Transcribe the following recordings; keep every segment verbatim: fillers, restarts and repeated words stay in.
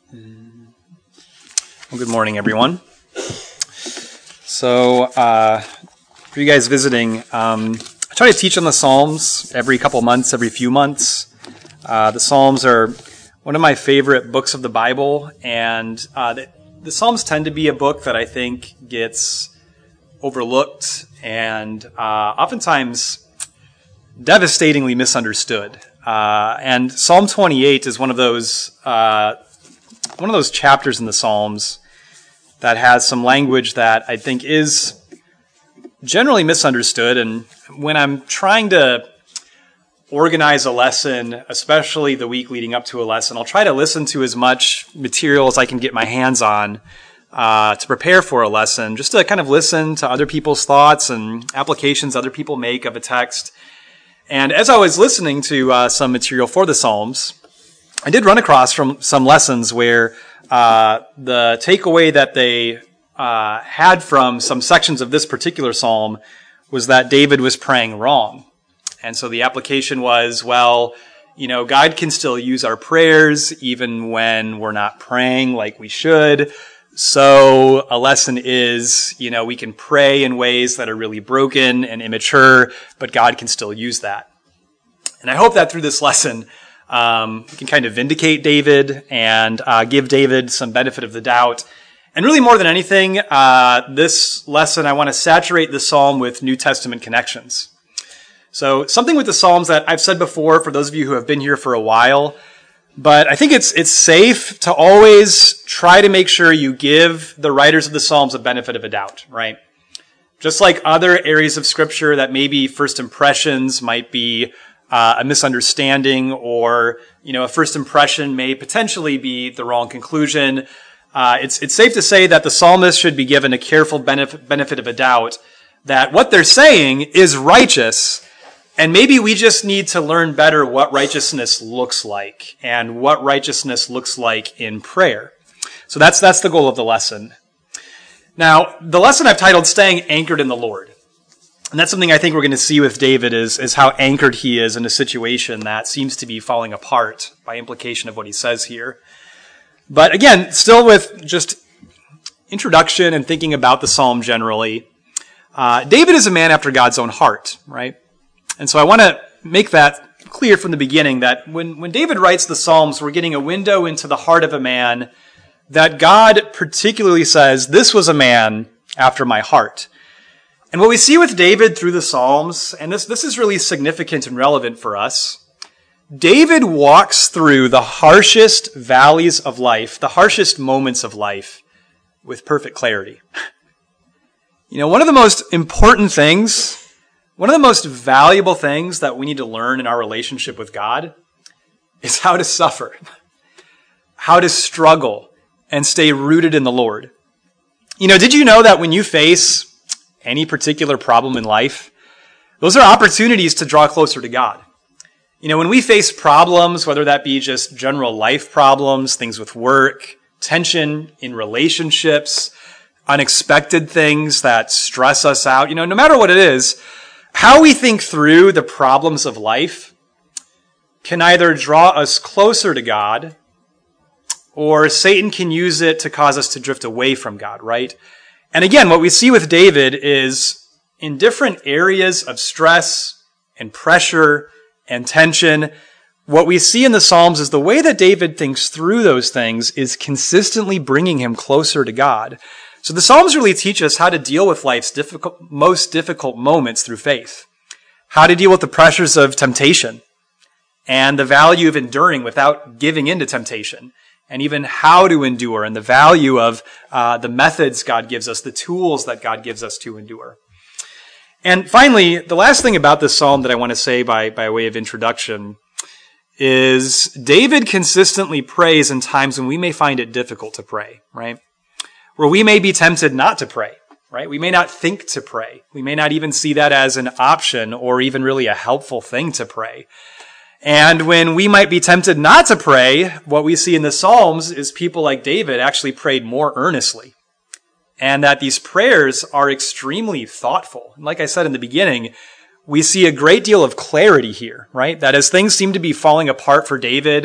Well, good morning, everyone. So, uh, for you guys visiting, um, I try to teach on the Psalms every couple months, every few months. Uh, the Psalms are one of my favorite books of the Bible, and uh, the, the Psalms tend to be a book that I think gets overlooked and uh, oftentimes devastatingly misunderstood. Uh, and Psalm twenty-eight is one of those uh, one of those chapters in the Psalms that has some language that I think is generally misunderstood. And when I'm trying to organize a lesson, especially the week leading up to a lesson, I'll try to listen to as much material as I can get my hands on uh, to prepare for a lesson, just to kind of listen to other people's thoughts and applications other people make of a text. And as I was listening to uh, some material for the Psalms, I did run across from some lessons where uh, the takeaway that they uh, had from some sections of this particular psalm was that David was praying wrong. And so the application was, well, you know, God can still use our prayers even when we're not praying like we should. So a lesson is, you know, we can pray in ways that are really broken and immature, but God can still use that. And I hope that through this lesson, um, we can kind of vindicate David and uh, give David some benefit of the doubt. And really more than anything, uh, this lesson, I want to saturate the psalm with New Testament connections. So something with the Psalms that I've said before for those of you who have been here for a while, but I think it's it's safe to always try to make sure you give the writers of the Psalms a benefit of a doubt, right? Just like other areas of Scripture that maybe first impressions might be uh, a misunderstanding, or you know, a first impression may potentially be the wrong conclusion. Uh, it's it's safe to say that the psalmist should be given a careful benefit benefit of a doubt that what they're saying is righteous. And maybe we just need to learn better what righteousness looks like and what righteousness looks like in prayer. So that's that's the goal of the lesson. Now, the lesson I've titled Staying Anchored in the Lord. And that's something I think we're going to see with David is, is how anchored he is in a situation that seems to be falling apart by implication of what he says here. But again, still with just introduction and thinking about the psalm generally, uh, David is a man after God's own heart, right? And so I want to make that clear from the beginning that when, when David writes the Psalms, we're getting a window into the heart of a man that God particularly says, this was a man after my heart. And what we see with David through the Psalms, and this, this is really significant and relevant for us, David walks through the harshest valleys of life, the harshest moments of life, with perfect clarity. You know, one of the most important things One of the most valuable things that we need to learn in our relationship with God is how to suffer, how to struggle, and stay rooted in the Lord. You know, did you know that when you face any particular problem in life, those are opportunities to draw closer to God? You know, when we face problems, whether that be just general life problems, things with work, tension in relationships, unexpected things that stress us out, you know, no matter what it is, how we think through the problems of life can either draw us closer to God, or Satan can use it to cause us to drift away from God, right? And again, what we see with David is in different areas of stress and pressure and tension, what we see in the Psalms is the way that David thinks through those things is consistently bringing him closer to God. So the Psalms really teach us how to deal with life's difficult, most difficult moments through faith, how to deal with the pressures of temptation, and the value of enduring without giving in to temptation, and even how to endure, and the value of uh, the methods God gives us, the tools that God gives us to endure. And finally, the last thing about this psalm that I want to say by, by way of introduction is David consistently prays in times when we may find it difficult to pray, right? Where we may be tempted not to pray, right? We may not think to pray. We may not even see that as an option or even really a helpful thing to pray. And when we might be tempted not to pray, what we see in the Psalms is people like David actually prayed more earnestly. And that these prayers are extremely thoughtful. And like I said in the beginning, we see a great deal of clarity here, right? That as things seem to be falling apart for David,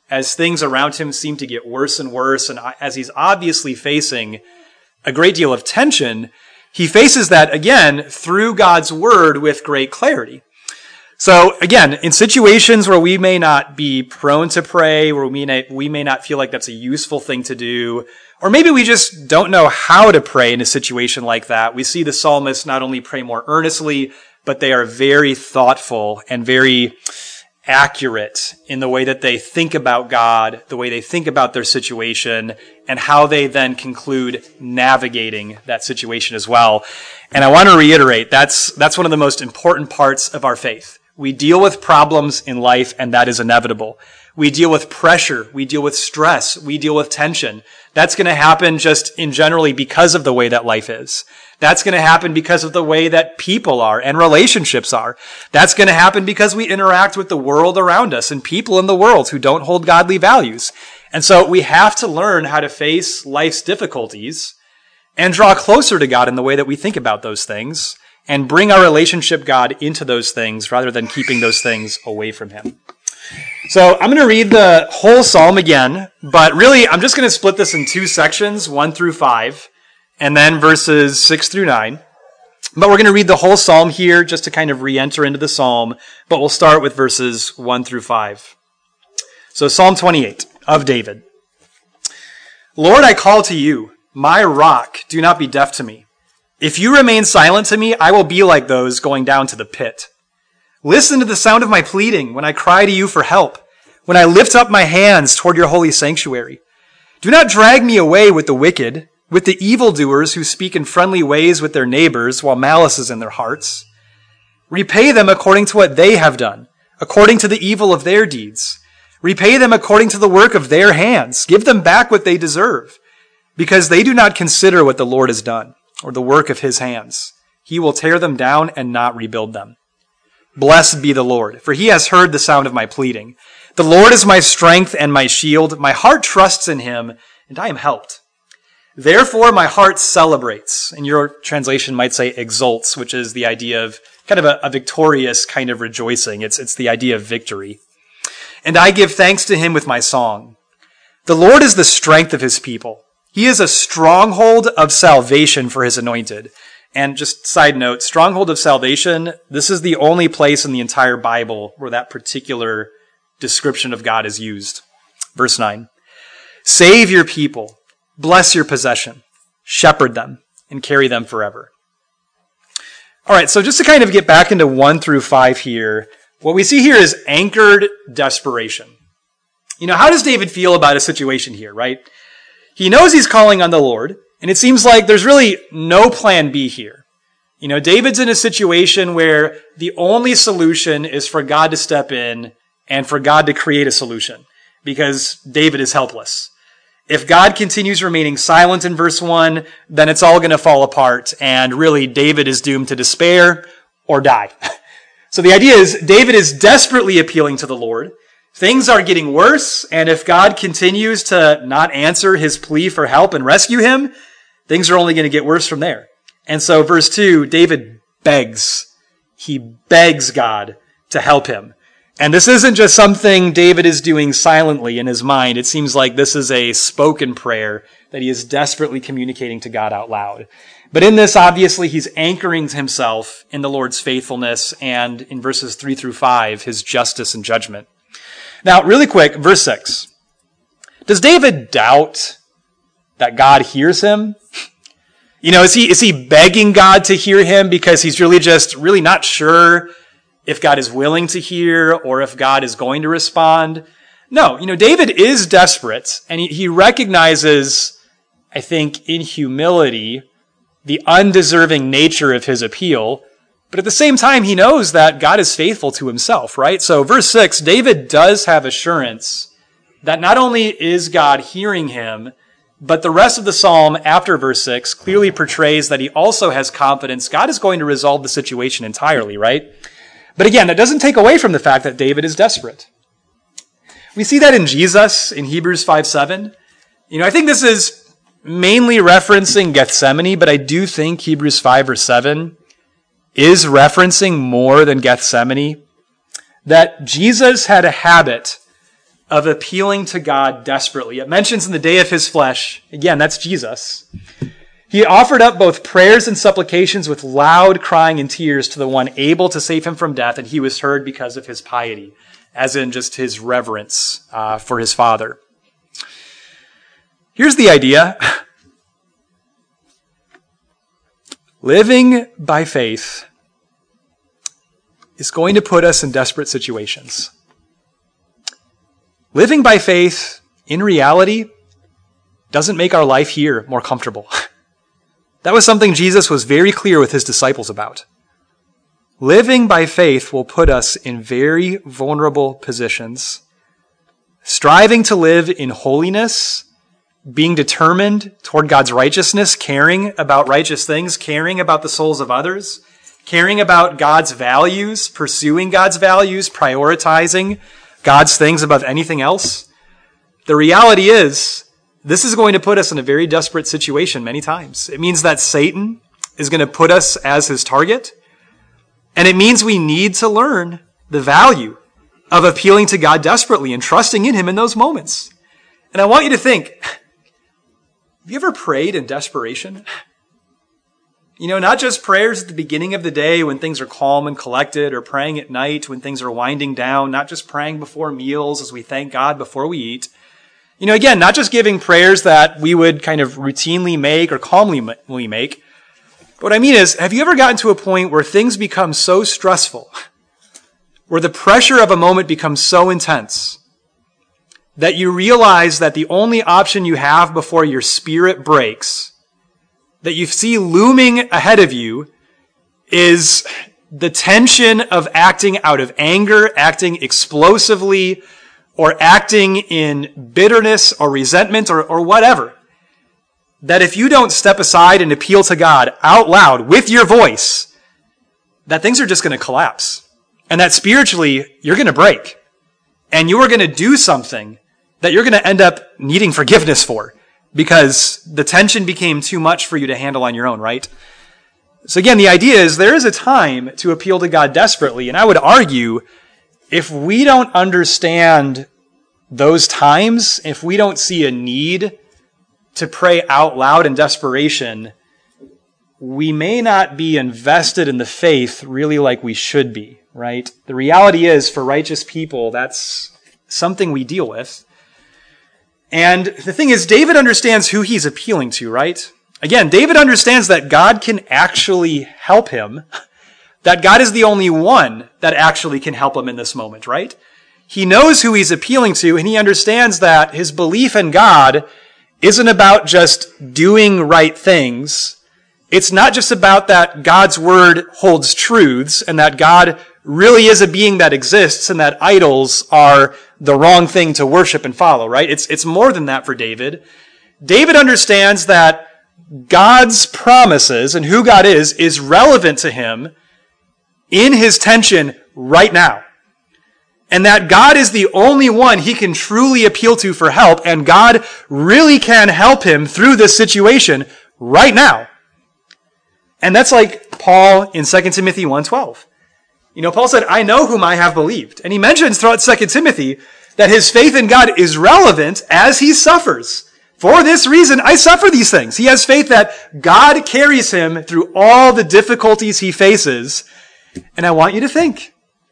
as things around him seem to get worse and worse, and as he's obviously facing a great deal of tension, he faces that again through God's word with great clarity. So again, in situations where we may not be prone to pray, where we may, we may not feel like that's a useful thing to do, or maybe we just don't know how to pray in a situation like that, we see the psalmists not only pray more earnestly, but they are very thoughtful and very accurate in the way that they think about God, the way they think about their situation, and how they then conclude navigating that situation as well. And I want to reiterate, that's that's one of the most important parts of our faith. We deal with problems in life, and that is inevitable. We deal with pressure. We deal with stress. We deal with tension. That's going to happen just in generally because of the way that life is. That's going to happen because of the way that people are and relationships are. That's going to happen because we interact with the world around us and people in the world who don't hold godly values. And so we have to learn how to face life's difficulties and draw closer to God in the way that we think about those things and bring our relationship God into those things rather than keeping those things away from him. So I'm going to read the whole psalm again, but really I'm just going to split this in two sections, one through five, and then verses six through nine. But we're going to read the whole psalm here just to kind of re-enter into the psalm, but we'll start with verses one through five. So Psalm twenty-eight of David. Lord, I call to you, my rock, do not be deaf to me. If you remain silent to me, I will be like those going down to the pit. Listen to the sound of my pleading when I cry to you for help, when I lift up my hands toward your holy sanctuary. Do not drag me away with the wicked, with the evildoers who speak in friendly ways with their neighbors while malice is in their hearts. Repay them according to what they have done, according to the evil of their deeds. Repay them according to the work of their hands. Give them back what they deserve, because they do not consider what the Lord has done, or the work of his hands. He will tear them down and not rebuild them. Blessed be the Lord, for he has heard the sound of my pleading. The Lord is my strength and my shield. My heart trusts in him, and I am helped. Therefore my heart celebrates, and your translation might say exults, which is the idea of kind of a, a victorious kind of rejoicing. It's, it's the idea of victory. And I give thanks to him with my song. The Lord is the strength of his people. He is a stronghold of salvation for his anointed. And just side note, stronghold of salvation, this is the only place in the entire Bible where that particular description of God is used. Verse nine. Save your people, bless your possession, shepherd them, and carry them forever. All right, so just to kind of get back into one through five here, what we see here is anchored desperation. You know, how does David feel about a situation here, right? He knows he's calling on the Lord, and it seems like there's really no plan B here. You know, David's in a situation where the only solution is for God to step in and for God to create a solution, because David is helpless. If God continues remaining silent in verse one, then it's all going to fall apart, and really David is doomed to despair or die. So the idea is David is desperately appealing to the Lord. Things are getting worse, and if God continues to not answer his plea for help and rescue him, things are only going to get worse from there. And so verse two, David begs. He begs God to help him. And this isn't just something David is doing silently in his mind. It seems like this is a spoken prayer that he is desperately communicating to God out loud. But in this, obviously, he's anchoring himself in the Lord's faithfulness and in verses three through five, his justice and judgment. Now, really quick, verse six. Does David doubt that God hears him? You know, is he, is he begging God to hear him because he's really just really not sure if God is willing to hear or if God is going to respond? No, you know, David is desperate, and he, he recognizes, I think, in humility, the undeserving nature of his appeal. But at the same time, he knows that God is faithful to himself, right? So verse six, David does have assurance that not only is God hearing him, but the rest of the psalm after verse six clearly portrays that he also has confidence God is going to resolve the situation entirely, right? But again, that doesn't take away from the fact that David is desperate. We see that in Jesus in Hebrews five seven. You know, I think this is mainly referencing Gethsemane, but I do think Hebrews five or seven is referencing more than Gethsemane. That Jesus had a habit of appealing to God desperately. It mentions in the day of his flesh, again, that's Jesus. He offered up both prayers and supplications with loud crying and tears to the one able to save him from death, and he was heard because of his piety, as in just his reverence uh, for his Father. Here's the idea. Living by faith is going to put us in desperate situations. Living by faith, in reality, doesn't make our life here more comfortable. That was something Jesus was very clear with his disciples about. Living by faith will put us in very vulnerable positions. Striving to live in holiness, being determined toward God's righteousness, caring about righteous things, caring about the souls of others, caring about God's values, pursuing God's values, prioritizing God's things above anything else. The reality is, this is going to put us in a very desperate situation many times. It means that Satan is going to put us as his target. And it means we need to learn the value of appealing to God desperately and trusting in him in those moments. And I want you to think, have you ever prayed in desperation? You know, not just prayers at the beginning of the day when things are calm and collected, or praying at night when things are winding down, not just praying before meals as we thank God before we eat. You know, again, not just giving prayers that we would kind of routinely make or calmly make. But what I mean is, have you ever gotten to a point where things become so stressful, where the pressure of a moment becomes so intense, that you realize that the only option you have before your spirit breaks, that you see looming ahead of you, is the tension of acting out of anger, acting explosively, or acting in bitterness or resentment or, or whatever? That if you don't step aside and appeal to God out loud with your voice, that things are just going to collapse. And that spiritually, you're going to break. And you are going to do something that you're going to end up needing forgiveness for, because the tension became too much for you to handle on your own, right? So again, the idea is there is a time to appeal to God desperately. And I would argue, if we don't understand those times, if we don't see a need to pray out loud in desperation, we may not be invested in the faith really like we should be, right? The reality is, for righteous people, that's something we deal with. And the thing is, David understands who he's appealing to, right? Again, David understands that God can actually help him, that God is the only one that actually can help him in this moment, right? He knows who he's appealing to, and he understands that his belief in God isn't about just doing right things. It's not just about that God's word holds truths and that God really is a being that exists and that idols are the wrong thing to worship and follow, right? It's, it's more than that for David. David understands that God's promises and who God is is relevant to him in his tension right now. And that God is the only one he can truly appeal to for help, and God really can help him through this situation right now. And that's like Paul in Second Timothy one twelve. You know, Paul said, I know whom I have believed. And he mentions throughout Second Timothy that his faith in God is relevant as he suffers. For this reason, I suffer these things. He has faith that God carries him through all the difficulties he faces. And I want you to think,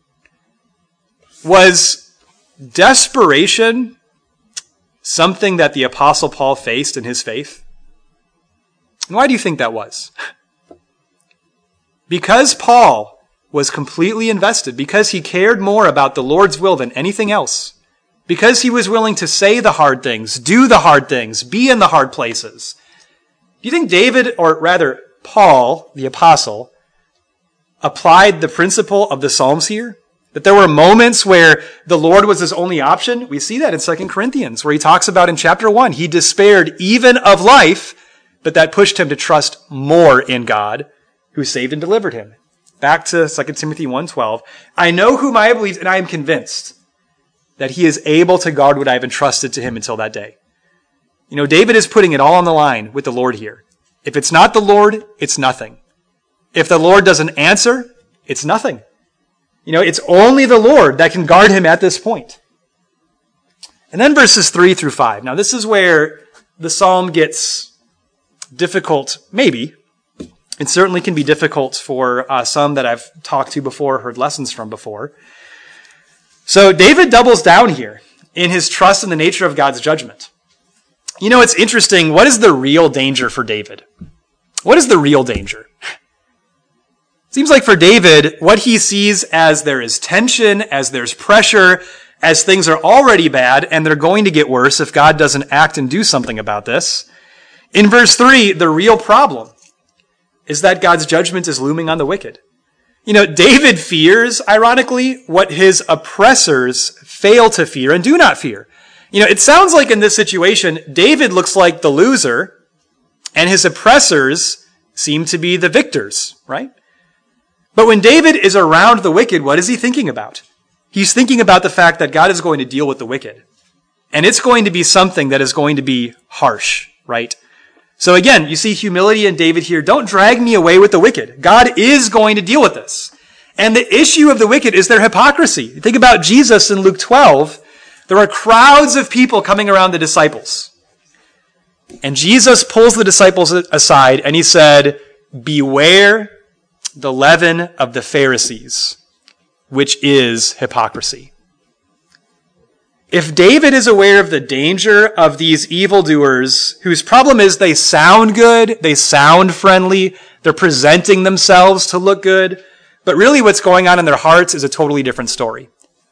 was desperation something that the Apostle Paul faced in his faith? And why do you think that was? Because Paul was completely invested, because he cared more about the Lord's will than anything else, because he was willing to say the hard things, do the hard things, be in the hard places. Do you think David, or rather Paul, the apostle, applied the principle of the Psalms here? That there were moments where the Lord was his only option? We see that in Second Corinthians, where he talks about in chapter one, he despaired even of life, but that pushed him to trust more in God, who saved and delivered him. Back to Second Timothy one twelve. I know whom I have believed, and I am convinced that he is able to guard what I have entrusted to him until that day. You know, David is putting it all on the line with the Lord here. If it's not the Lord, it's nothing. If the Lord doesn't answer, it's nothing. You know, it's only the Lord that can guard him at this point. And then verses three through five. Now this is where the psalm gets difficult, maybe. It certainly can be difficult for uh, some that I've talked to before, heard lessons from before. So David doubles down here in his trust in the nature of God's judgment. You know, it's interesting. What is the real danger for David? What is the real danger? Seems like for David, what he sees as there is tension, as there's pressure, as things are already bad and they're going to get worse if God doesn't act and do something about this. In verse three, the real problem is that God's judgment is looming on the wicked. You know, David fears, ironically, what his oppressors fail to fear and do not fear. You know, it sounds like in this situation, David looks like the loser and his oppressors seem to be the victors, right? But when David is around the wicked, what is he thinking about? He's thinking about the fact that God is going to deal with the wicked. And it's going to be something that is going to be harsh, right? So again, you see humility in David here. Don't drag me away with the wicked. God is going to deal with this. And the issue of the wicked is their hypocrisy. Think about Jesus in Luke twelve. There are crowds of people coming around the disciples. And Jesus pulls the disciples aside and he said, beware the leaven of the Pharisees, which is hypocrisy. If David is aware of the danger of these evildoers, whose problem is they sound good, they sound friendly, they're presenting themselves to look good, but really what's going on in their hearts is a totally different story.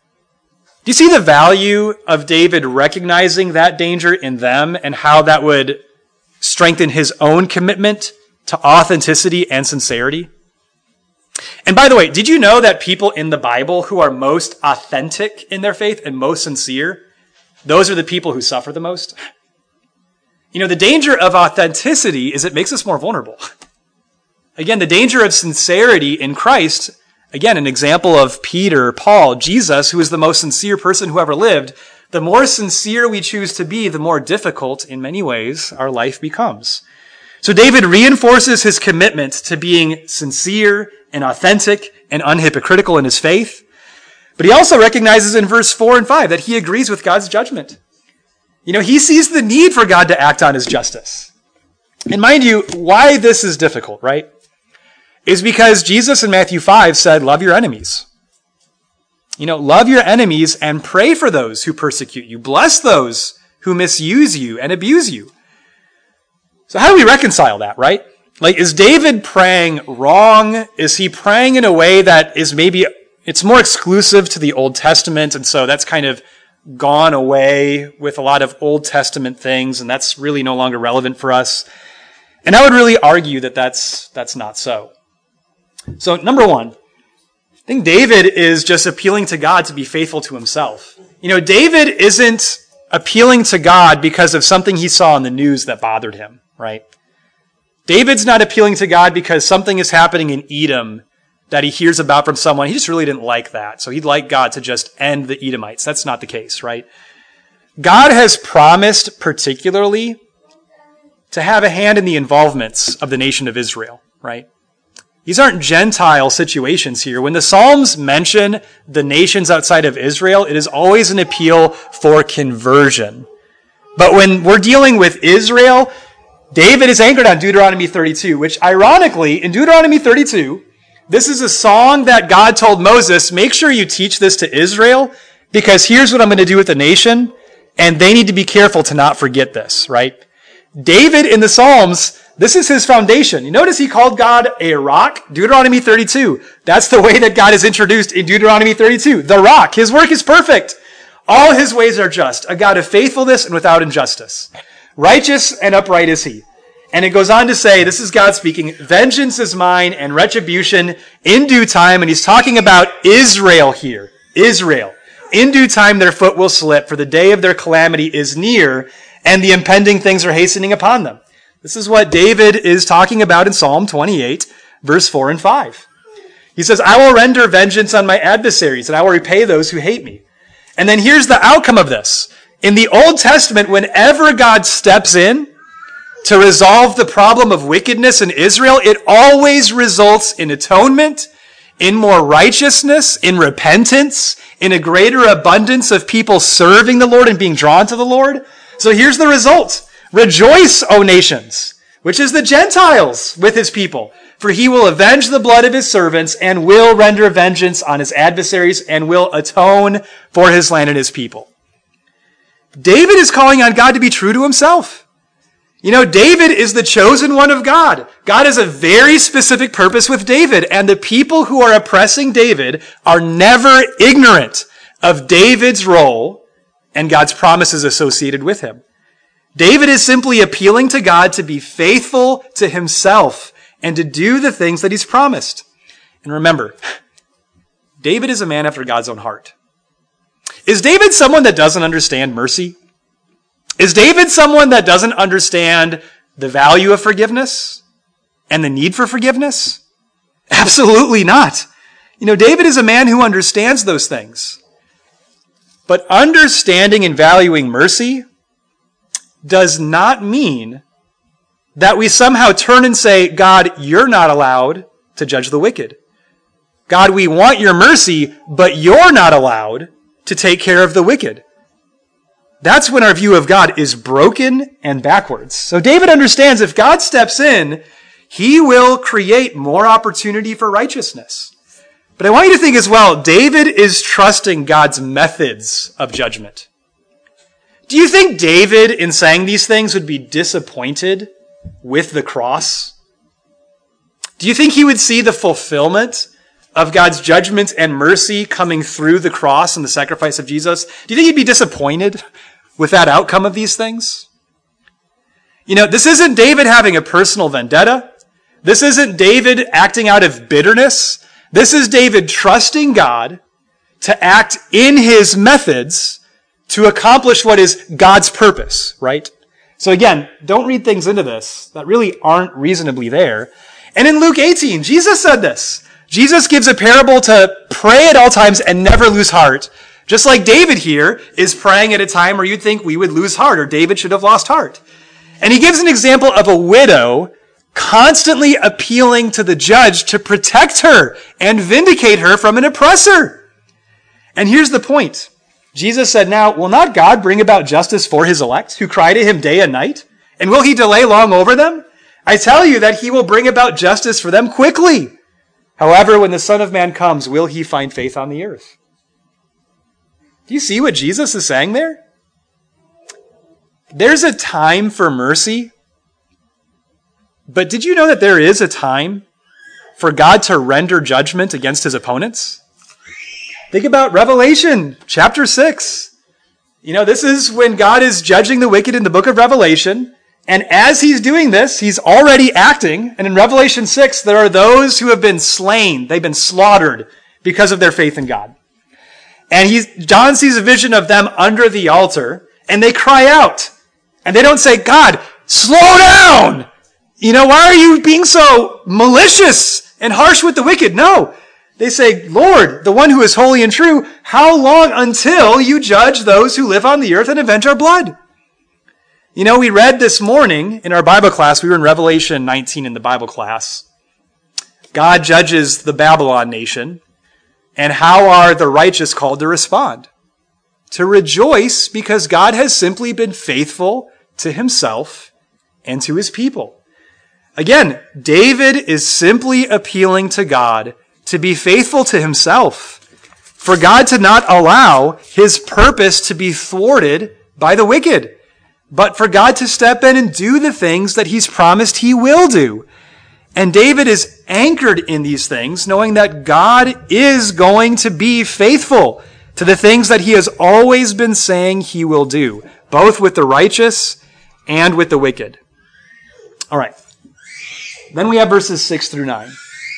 Do you see the value of David recognizing that danger in them and how that would strengthen his own commitment to authenticity and sincerity? And by the way, did you know that people in the Bible who are most authentic in their faith and most sincere, those are the people who suffer the most? You know, the danger of authenticity is it makes us more vulnerable. Again, the danger of sincerity in Christ, again, an example of Peter, Paul, Jesus, who is the most sincere person who ever lived. The more sincere we choose to be, the more difficult, in many ways, our life becomes. So David reinforces his commitment to being sincere and authentic and unhypocritical in his faith. But he also recognizes in verse four and five that he agrees with God's judgment. You know, he sees the need for God to act on his justice. And mind you, why this is difficult, right? Is because Jesus in Matthew five said, love your enemies. You know, love your enemies and pray for those who persecute you. Bless those who misuse you and abuse you. So how do we reconcile that, right? Like, is David praying wrong? Is he praying in a way that is maybe, it's more exclusive to the Old Testament, and so that's kind of gone away with a lot of Old Testament things, and that's really no longer relevant for us? And I would really argue that that's, that's not so. So, number one, I think David is just appealing to God to be faithful to himself. You know, David isn't appealing to God because of something he saw in the news that bothered him, right? David's not appealing to God because something is happening in Edom that he hears about from someone. He just really didn't like that. So he'd like God to just end the Edomites. That's not the case, right? God has promised particularly to have a hand in the involvements of the nation of Israel, right? These aren't Gentile situations here. When the Psalms mention the nations outside of Israel, it is always an appeal for conversion. But when we're dealing with Israel, David is anchored on Deuteronomy thirty-two, which ironically, in Deuteronomy thirty-two, this is a song that God told Moses, make sure you teach this to Israel, because here's what I'm going to do with the nation, and they need to be careful to not forget this, right? David in the Psalms, this is his foundation. You notice he called God a rock? Deuteronomy thirty-two. That's the way that God is introduced in Deuteronomy thirty-two. The rock. His work is perfect. All his ways are just. A God of faithfulness and without injustice. Righteous and upright is he. And it goes on to say, this is God speaking, vengeance is mine and retribution in due time. And he's talking about Israel here. Israel. In due time their foot will slip, for the day of their calamity is near, and the impending things are hastening upon them. This is what David is talking about in Psalm twenty-eight, verse four and five. He says, I will render vengeance on my adversaries, and I will repay those who hate me. And then here's the outcome of this. In the Old Testament, whenever God steps in to resolve the problem of wickedness in Israel, it always results in atonement, in more righteousness, in repentance, in a greater abundance of people serving the Lord and being drawn to the Lord. So here's the result. Rejoice, O nations, which is the Gentiles with his people. For he will avenge the blood of his servants and will render vengeance on his adversaries and will atone for his land and his people. David is calling on God to be true to himself. You know, David is the chosen one of God. God has a very specific purpose with David, and the people who are oppressing David are never ignorant of David's role and God's promises associated with him. David is simply appealing to God to be faithful to himself and to do the things that he's promised. And remember, David is a man after God's own heart. Is David someone that doesn't understand mercy? Is David someone that doesn't understand the value of forgiveness and the need for forgiveness? Absolutely not. You know, David is a man who understands those things. But understanding and valuing mercy does not mean that we somehow turn and say, God, you're not allowed to judge the wicked. God, we want your mercy, but you're not allowed to take care of the wicked. That's when our view of God is broken and backwards. So David understands if God steps in, he will create more opportunity for righteousness. But I want you to think as well, David is trusting God's methods of judgment. Do you think David, in saying these things, would be disappointed with the cross? Do you think he would see the fulfillment of God's judgment and mercy coming through the cross and the sacrifice of Jesus? Do you think he'd be disappointed with that outcome of these things? You know, this isn't David having a personal vendetta. This isn't David acting out of bitterness. This is David trusting God to act in his methods to accomplish what is God's purpose, right? So again, don't read things into this that really aren't reasonably there. And in Luke eighteen, Jesus said this. Jesus gives a parable to pray at all times and never lose heart. Just like David here is praying at a time where you'd think we would lose heart or David should have lost heart. And he gives an example of a widow constantly appealing to the judge to protect her and vindicate her from an oppressor. And here's the point. Jesus said, now, will not God bring about justice for his elect who cry to him day and night? And will he delay long over them? I tell you that he will bring about justice for them quickly. However, when the Son of Man comes, will he find faith on the earth? Do you see what Jesus is saying there? There's a time for mercy, but did you know that there is a time for God to render judgment against his opponents? Think about Revelation chapter six. You know, this is when God is judging the wicked in the book of Revelation. And as he's doing this, he's already acting. And in Revelation six, there are those who have been slain. They've been slaughtered because of their faith in God. And he's, John sees a vision of them under the altar, and they cry out. And they don't say, God, slow down! You know, why are you being so malicious and harsh with the wicked? No. They say, Lord, the one who is holy and true, how long until you judge those who live on the earth and avenge our blood? You know, we read this morning in our Bible class, we were in Revelation nineteen in the Bible class. God judges the Babylon nation. And how are the righteous called to respond? To rejoice because God has simply been faithful to himself and to his people. Again, David is simply appealing to God to be faithful to himself, for God to not allow his purpose to be thwarted by the wicked, but for God to step in and do the things that he's promised he will do. And David is anchored in these things, knowing that God is going to be faithful to the things that he has always been saying he will do, both with the righteous and with the wicked. All right. Then we have verses six through nine.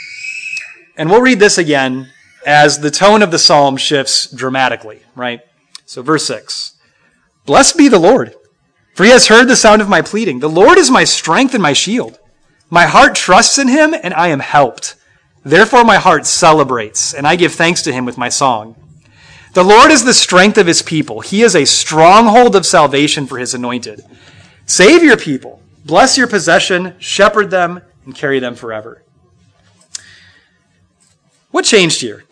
And we'll read this again as the tone of the psalm shifts dramatically, right? So verse six. Blessed be the Lord, for he has heard the sound of my pleading. The Lord is my strength and my shield. My heart trusts in him, and I am helped. Therefore my heart celebrates, and I give thanks to him with my song. The Lord is the strength of his people. He is a stronghold of salvation for his anointed. Save your people. Bless your possession. Shepherd them and carry them forever. What changed here?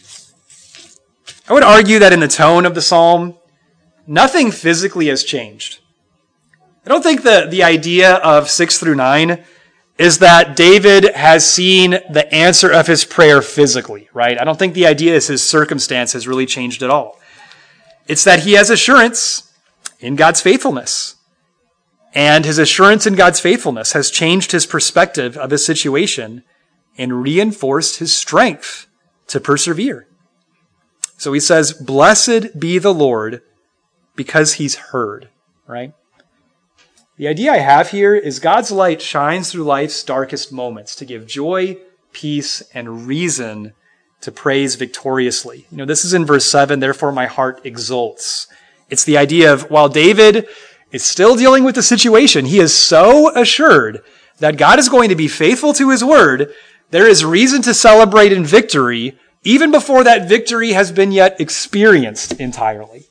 I would argue that in the tone of the psalm, nothing physically has changed. I don't think the, the idea of six through nine is that David has seen the answer of his prayer physically, right? I don't think the idea is his circumstance has really changed at all. It's that he has assurance in God's faithfulness. And his assurance in God's faithfulness has changed his perspective of his situation and reinforced his strength to persevere. So he says, "Blessed be the Lord, because he's heard," right? The idea I have here is God's light shines through life's darkest moments to give joy, peace, and reason to praise victoriously. You know, this is in verse seven, "Therefore my heart exults." It's the idea of while David is still dealing with the situation, he is so assured that God is going to be faithful to his word, there is reason to celebrate in victory even before that victory has been yet experienced entirely.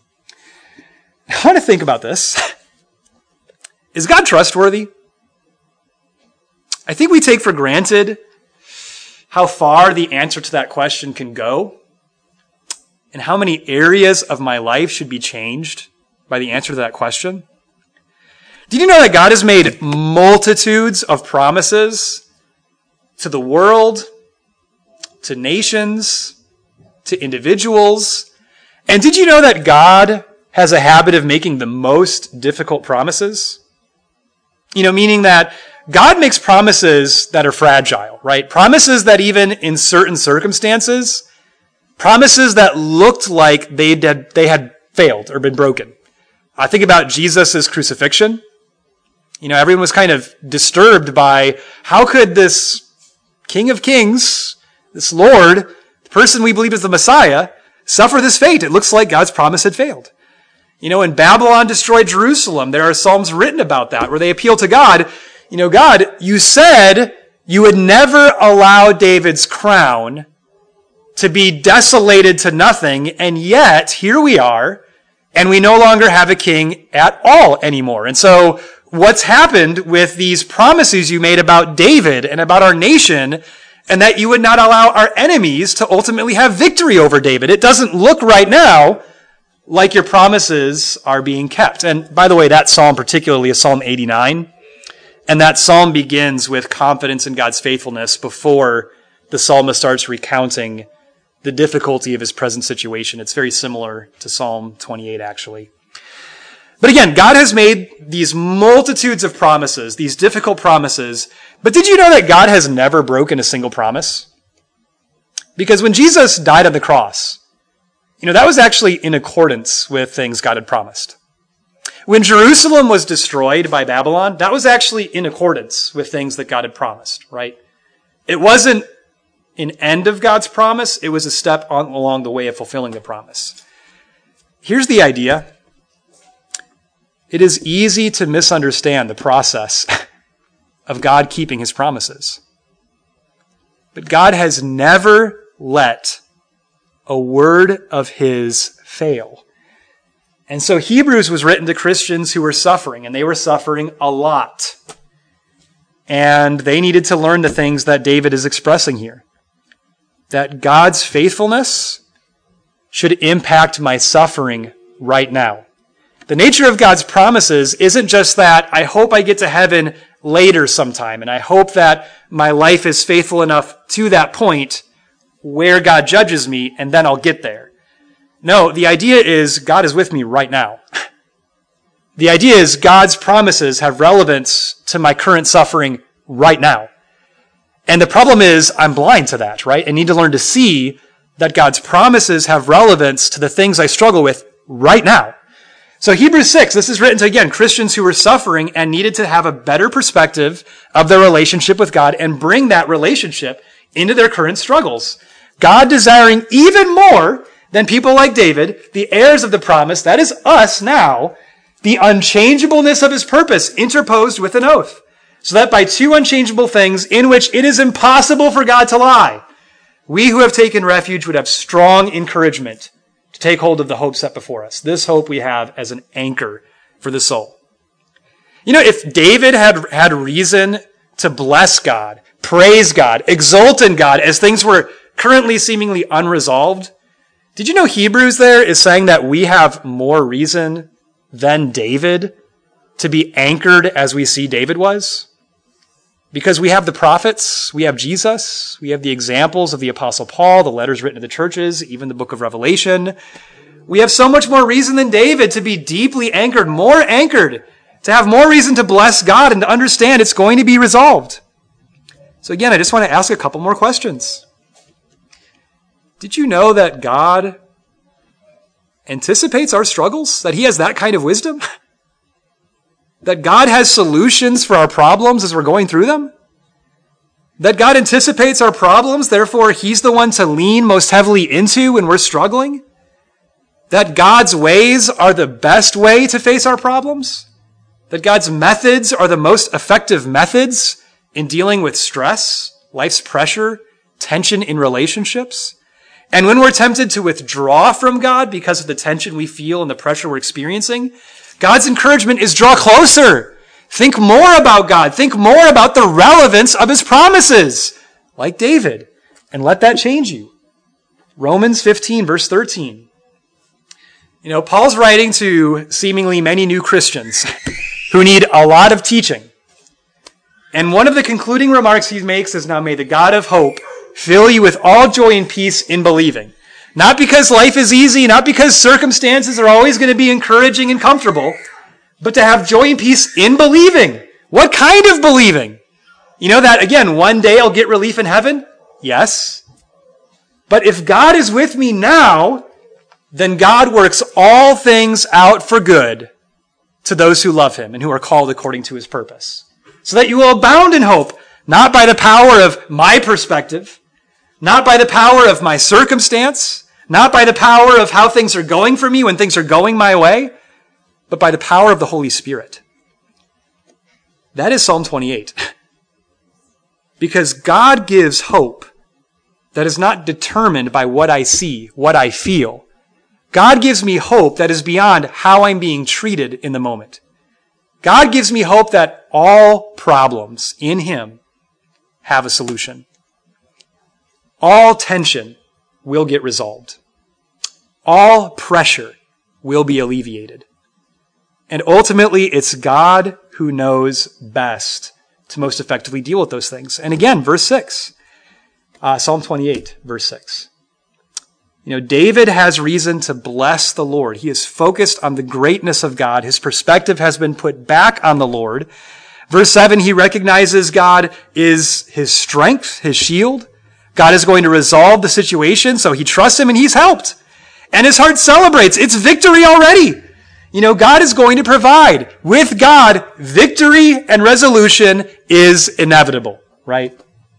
I want to think about this. Is God trustworthy? I think we take for granted how far the answer to that question can go and how many areas of my life should be changed by the answer to that question. Did you know that God has made multitudes of promises to the world, to nations, to individuals? And did you know that God has a habit of making the most difficult promises? You know, meaning that God makes promises that are fragile, right? Promises that even in certain circumstances, promises that looked like they had, they had failed or been broken. I think about Jesus' crucifixion. You know, everyone was kind of disturbed by how could this King of Kings, this Lord, the person we believe is the Messiah, suffer this fate? It looks like God's promise had failed. You know, when Babylon destroyed Jerusalem, there are psalms written about that where they appeal to God. You know, God, you said you would never allow David's crown to be desolated to nothing, and yet here we are, and we no longer have a king at all anymore. And so what's happened with these promises you made about David and about our nation, and that you would not allow our enemies to ultimately have victory over David? It doesn't look right now like your promises are being kept. And by the way, that psalm particularly is Psalm eighty-nine. And that psalm begins with confidence in God's faithfulness before the psalmist starts recounting the difficulty of his present situation. It's very similar to Psalm twenty-eight, actually. But again, God has made these multitudes of promises, these difficult promises. But did you know that God has never broken a single promise? Because when Jesus died on the cross, you know, that was actually in accordance with things God had promised. When Jerusalem was destroyed by Babylon, that was actually in accordance with things that God had promised, right? It wasn't an end of God's promise. It was a step on, along the way of fulfilling the promise. Here's the idea. It is easy to misunderstand the process of God keeping his promises. But God has never let a word of his fail. And so Hebrews was written to Christians who were suffering, and they were suffering a lot. And they needed to learn the things that David is expressing here. That God's faithfulness should impact my suffering right now. The nature of God's promises isn't just that I hope I get to heaven later sometime, and I hope that my life is faithful enough to that point where God judges me, and then I'll get there. No, the idea is God is with me right now. The idea is God's promises have relevance to my current suffering right now. And the problem is I'm blind to that, right? I need to learn to see that God's promises have relevance to the things I struggle with right now. So Hebrews six, this is written to, again, Christians who were suffering and needed to have a better perspective of their relationship with God and bring that relationship into their current struggles. God desiring even more than people like David, the heirs of the promise, that is us now, the unchangeableness of his purpose interposed with an oath, so that by two unchangeable things in which it is impossible for God to lie, we who have taken refuge would have strong encouragement to take hold of the hope set before us. This hope we have as an anchor for the soul. You know, if David had had reason to bless God, praise God, exult in God as things were currently seemingly unresolved. Did you know Hebrews there is saying that we have more reason than David to be anchored as we see David was? Because we have the prophets, we have Jesus, we have the examples of the Apostle Paul, the letters written to the churches, even the book of Revelation. We have so much more reason than David to be deeply anchored, more anchored, to have more reason to bless God and to understand it's going to be resolved. So again, I just want to ask a couple more questions. Did you know that God anticipates our struggles? That he has that kind of wisdom? That God has solutions for our problems as we're going through them? That God anticipates our problems, therefore he's the one to lean most heavily into when we're struggling? That God's ways are the best way to face our problems? That God's methods are the most effective methods in dealing with stress, life's pressure, tension in relationships? And when we're tempted to withdraw from God because of the tension we feel and the pressure we're experiencing, God's encouragement is draw closer. Think more about God. Think more about the relevance of his promises, like David, and let that change you. Romans fifteen, verse thirteen. You know, Paul's writing to seemingly many new Christians who need a lot of teaching. And one of the concluding remarks he makes is, now may the God of hope fill you with all joy and peace in believing. Not because life is easy, not because circumstances are always going to be encouraging and comfortable, but to have joy and peace in believing. What kind of believing? You know that, again, one day I'll get relief in heaven? Yes. But if God is with me now, then God works all things out for good to those who love him and who are called according to his purpose. So that you will abound in hope, not by the power of my perspective, not by the power of my circumstance, not by the power of how things are going for me when things are going my way, but by the power of the Holy Spirit. That is Psalm twenty-eight. Because God gives hope that is not determined by what I see, what I feel. God gives me hope that is beyond how I'm being treated in the moment. God gives me hope that all problems in him have a solution. All tension will get resolved. All pressure will be alleviated. And ultimately, it's God who knows best to most effectively deal with those things. And again, verse six, uh, Psalm twenty-eight, verse six. You know, David has reason to bless the Lord. He is focused on the greatness of God. His perspective has been put back on the Lord. Verse seven, he recognizes God is his strength, his shield. God is going to resolve the situation, so he trusts him and he's helped. And his heart celebrates. It's victory already. You know, God is going to provide. With God, victory and resolution is inevitable, right?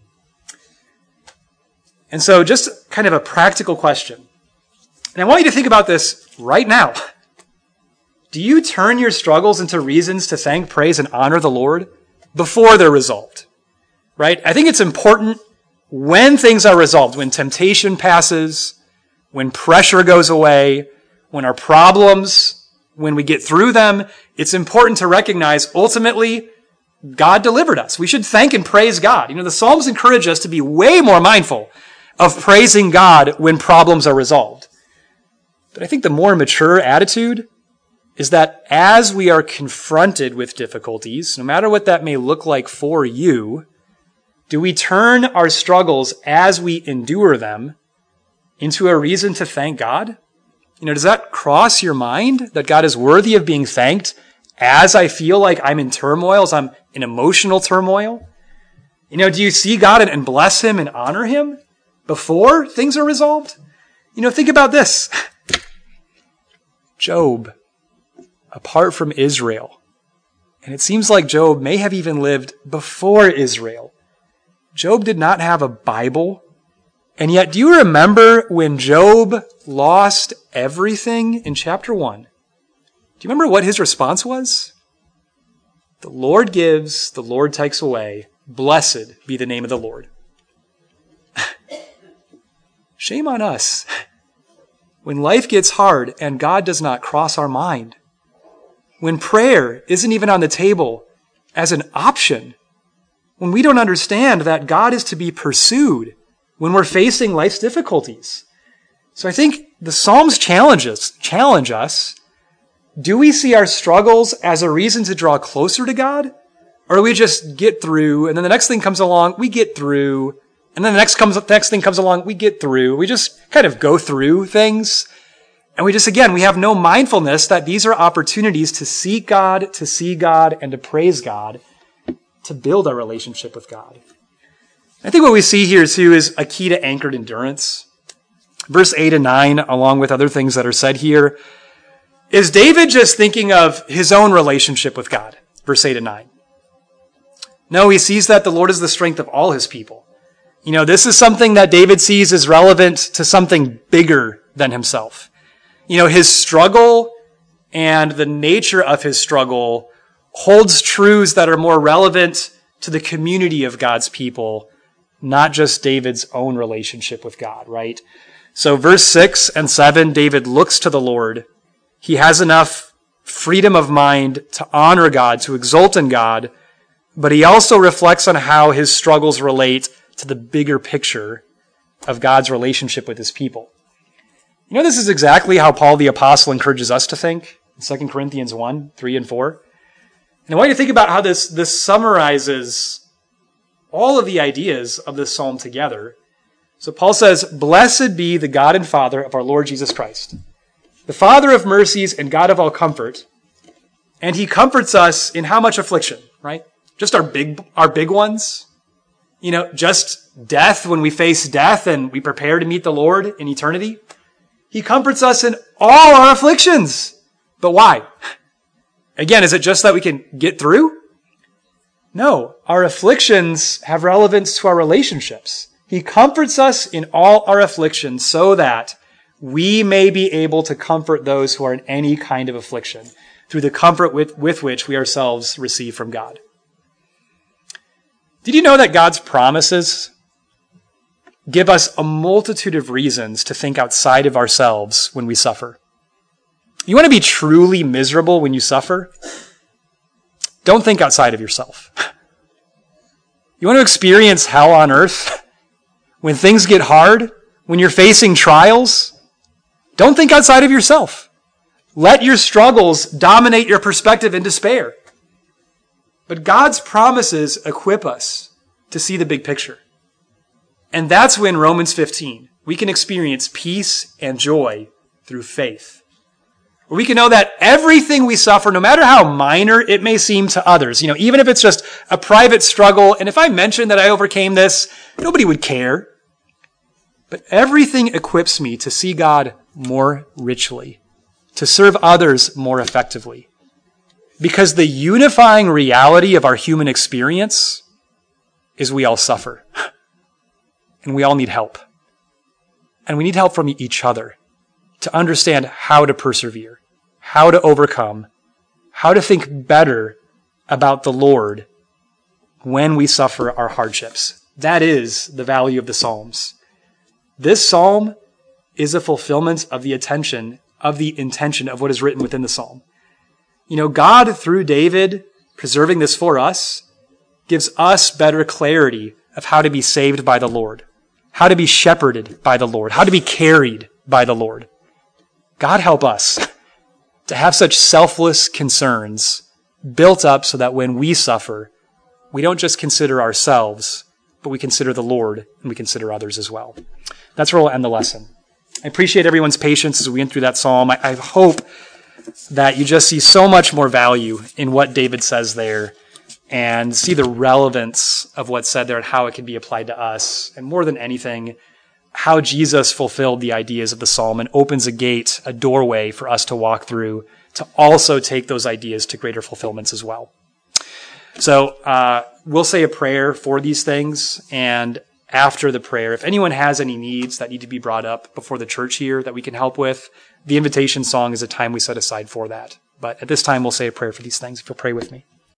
And so just kind of a practical question. And I want you to think about this right now. Do you turn your struggles into reasons to thank, praise, and honor the Lord before they're resolved? Right? I think it's important when things are resolved, when temptation passes, when pressure goes away, when our problems, when we get through them, it's important to recognize ultimately God delivered us. We should thank and praise God. You know, the Psalms encourage us to be way more mindful of praising God when problems are resolved. But I think the more mature attitude is that as we are confronted with difficulties, no matter what that may look like for you, do we turn our struggles as we endure them into a reason to thank God? You know, does that cross your mind that God is worthy of being thanked as I feel like I'm in turmoil, as I'm in emotional turmoil? You know, do you see God and bless him and honor him before things are resolved? You know, think about this. Job, apart from Israel, and it seems like Job may have even lived before Israel. Job did not have a Bible. And yet, do you remember when Job lost everything in chapter one? Do you remember what his response was? The Lord gives, the Lord takes away. Blessed be the name of the Lord. Shame on us. When life gets hard and God does not cross our mind. When prayer isn't even on the table as an option. When we don't understand that God is to be pursued when we're facing life's difficulties. So I think the Psalms challenge us, challenge us. Do we see our struggles as a reason to draw closer to God? Or do we just get through, and then the next thing comes along, we get through, and then the next comes, the next thing comes along, we get through. We just kind of go through things. And we just, again, we have no mindfulness that these are opportunities to seek God, to see God, and to praise God, to build our relationship with God. I think what we see here, too, is a key to anchored endurance. Verse eight and nine, along with other things that are said here, is David just thinking of his own relationship with God? Verse eight and nine. No, he sees that the Lord is the strength of all his people. You know, this is something that David sees as relevant to something bigger than himself. You know, his struggle and the nature of his struggle holds truths that are more relevant to the community of God's people, not just David's own relationship with God, right? So verse six and seven, David looks to the Lord. He has enough freedom of mind to honor God, to exult in God, but he also reflects on how his struggles relate to the bigger picture of God's relationship with his people. You know, this is exactly how Paul the Apostle encourages us to think in Second Corinthians one, three, and four. And I want you to think about how this, this summarizes all of the ideas of this psalm together. So Paul says, "Blessed be the God and Father of our Lord Jesus Christ, the Father of mercies and God of all comfort. And he comforts us in how much affliction," right? Just our big, our big ones. You know, just death when we face death and we prepare to meet the Lord in eternity. He comforts us in all our afflictions. But why? Again, is it just that we can get through? No, our afflictions have relevance to our relationships. He comforts us in all our afflictions so that we may be able to comfort those who are in any kind of affliction through the comfort with, with which we ourselves receive from God. Did you know that God's promises give us a multitude of reasons to think outside of ourselves when we suffer? You want to be truly miserable when you suffer? Don't think outside of yourself. You want to experience hell on earth? When things get hard, when you're facing trials, don't think outside of yourself. Let your struggles dominate your perspective in despair. But God's promises equip us to see the big picture. And that's when Romans fifteen, we can experience peace and joy through faith. We can know that everything we suffer, no matter how minor it may seem to others, you know, even if it's just a private struggle, and if I mentioned that I overcame this, nobody would care. But everything equips me to see God more richly, to serve others more effectively. Because the unifying reality of our human experience is we all suffer. And we all need help. And we need help from each other to understand how to persevere, how to overcome, how to think better about the Lord when we suffer our hardships. That is the value of the Psalms. This psalm is a fulfillment of the attention, of the intention of what is written within the psalm. You know, God, through David, preserving this for us, gives us better clarity of how to be saved by the Lord, how to be shepherded by the Lord, how to be carried by the Lord. God help us to have such selfless concerns built up so that when we suffer, we don't just consider ourselves, but we consider the Lord and we consider others as well. That's where we'll end the lesson. I appreciate everyone's patience as we went through that psalm. I, I hope that you just see so much more value in what David says there and see the relevance of what's said there and how it can be applied to us. And more than anything, how Jesus fulfilled the ideas of the psalm and opens a gate, a doorway for us to walk through to also take those ideas to greater fulfillments as well. So uh, we'll say a prayer for these things, and after the prayer, if anyone has any needs that need to be brought up before the church here that we can help with, the invitation song is a time we set aside for that. But at this time, we'll say a prayer for these things. If you'll pray with me.